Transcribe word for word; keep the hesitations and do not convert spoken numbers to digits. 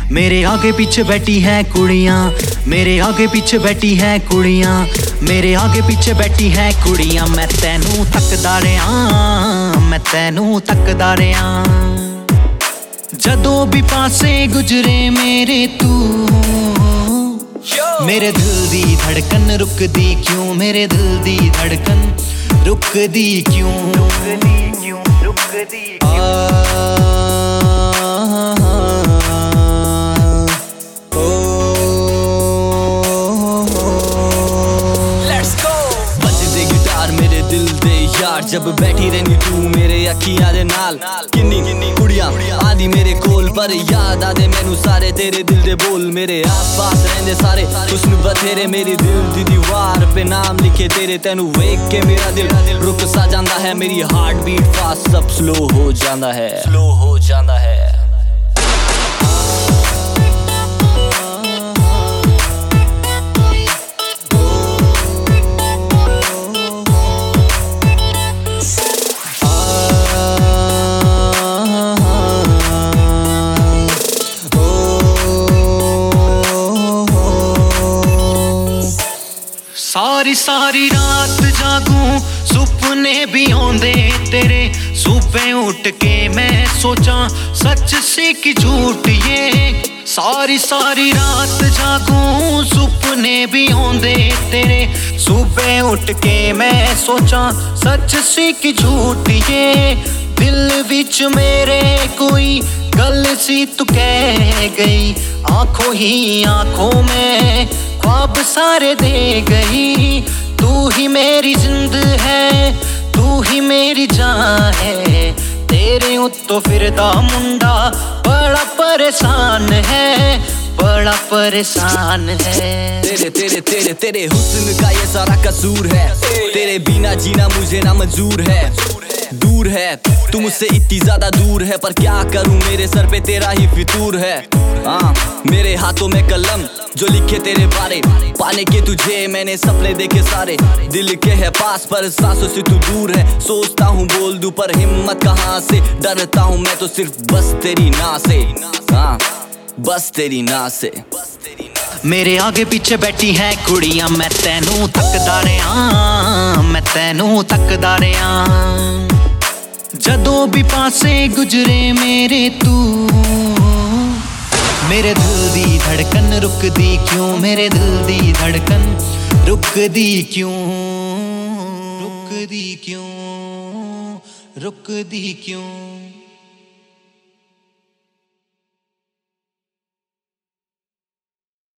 मेरे आगे पीछे बैठी हैं कुड़ियां, मेरे आगे पीछे बैठी हैं कुड़ियां, मेरे आगे पीछे बैठी हैं कुड़ियां। मैं तैनू तकदा रहा, मैं तैनू तकदा रहा। जदों भी पासे गुजरे मेरे तू, मेरे दिल दी धड़कन रुकदी क्यों, मेरे दिल दी धड़कन रुकदी क्यों, रुकदी क्यों, रुकदी क्यों। जब बैठी रहनी तू मेरे अखियां दे नाल, किन्नी किन्नी कुड़ियां आंदी मेरे कोल, पर याद आदे मैनू सारे तेरे दिल दे बोल। मेरे आस पास रहंदे सारे हुस्न बथेरे, मेरी दिल दी दीवार पे नाम लिखे तेरे। तैनू वेख के मेरा दिल रुक सा जांदा है, मेरी हार्ट बीट फास्ट सब स्लो हो जांदा है, स्लो हो जांदा है। सारी सारी रात जागूं सुपने भी आंदे तेरे, सुबह उठ के मैं सोचां सच से कि झूठ ये। सारी सारी रात जागूं सुपने भी आंदे तेरे, सुबह उठ के मैं सोचां सच से कि झूठ ये। दिल विच मेरे कोई गल सी तू कह गई, आंखों ही आंखों में ख्वाब सारे दे गई। तू ही मेरी जिंद है, तू ही मेरी जान है, तेरे उत्तो फिरदा मुंडा बड़ा परेशान है, बड़ा परेशान है। तेरे तेरे तेरे तेरे हुस्न का ये सारा कसूर है, तेरे बिना जीना मुझे ना मंजूर है। दूर है तू मुझसे इतनी ज्यादा दूर है, पर क्या करूं मेरे सर पे तेरा ही फितूर है। हाँ मेरे हाथों में कलम जो लिखे तेरे बारे, पाने के तुझे मैंने सपने देखे सारे। दिल के है पास पर सांसों से तू दूर है, सोचता हूँ बोल दूं पर हिम्मत कहाँ से। डरता हूँ मैं तो सिर्फ बस तेरी ना से, हाँ बस तेरी ना से। मेरे आगे पीछे बैठी हैं कुड़ियां, मैं तैनू तकदा रहा, मैं तैनू तकदा रहा। जदों भी पासे गुजरे मेरे तू, मेरे दिल दी धड़कन रुकदी क्यों, मेरे दिल दी धड़कन रुकदी क्यों, रुकदी क्यों, रुकदी क्यों।